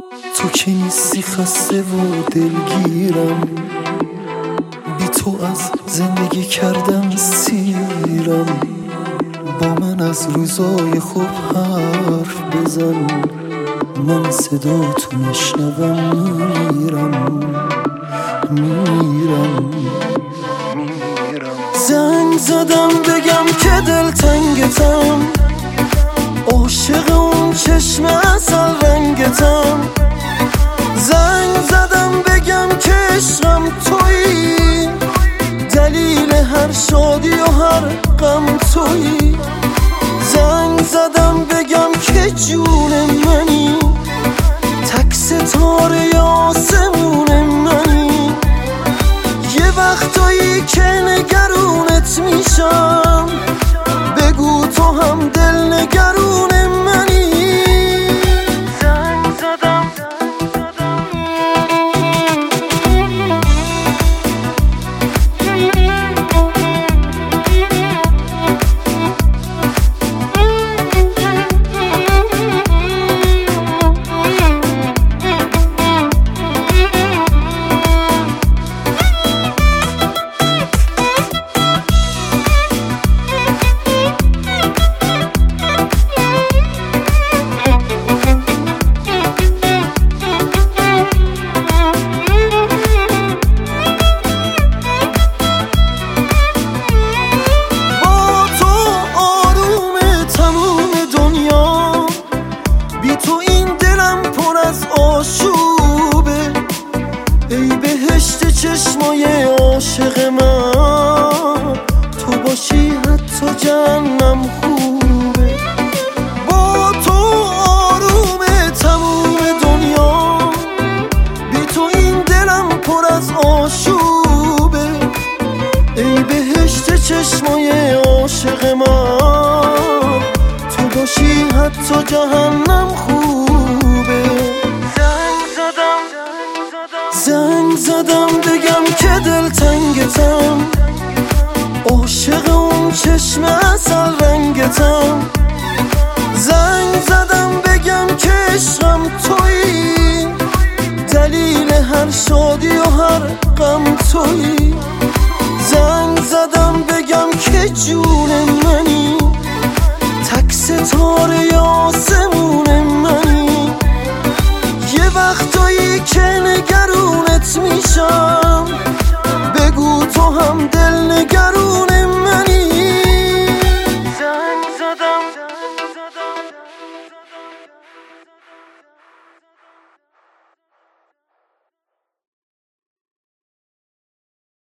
تو که نیستی خسته و دلگیرم، بی تو از زندگی کردن سیرم. با من از روزای خوب حرف بزن، من صداتو نشنوم میرم. زنگ زدم بگم که دلتنگتم، عاشق اون چشم اصل رنگتم. زنگ زدم بگم که عشقم تویی، دلیل هر شادی و هر غم تویی. زنگ زدم بگم که جون منی، تک ستاره آسمون منی. یه وقتایی که نگرونت میشم، بگو تو هم دل نگرون منی. زنگ زدم چشمای عاشق من، تو باشی حتی جهنم خوبه. با تو آروم تموم دنیا، بی تو این دلم پر از آشوبه. ای بهشت چشمای عاشق من، تو باشی حتی جهنم خوبه. زنگ زدم بگم که دلتنگتم، عاشق اون چشم اصل رنگتم. زنگ زدم بگم که عشقم تویی، دلیل هر شادی و هر غم تویی. زنگ زدم بگم که جون منی، تک ستاره آسمون منی. یه وقتایی که نگرونت میشم،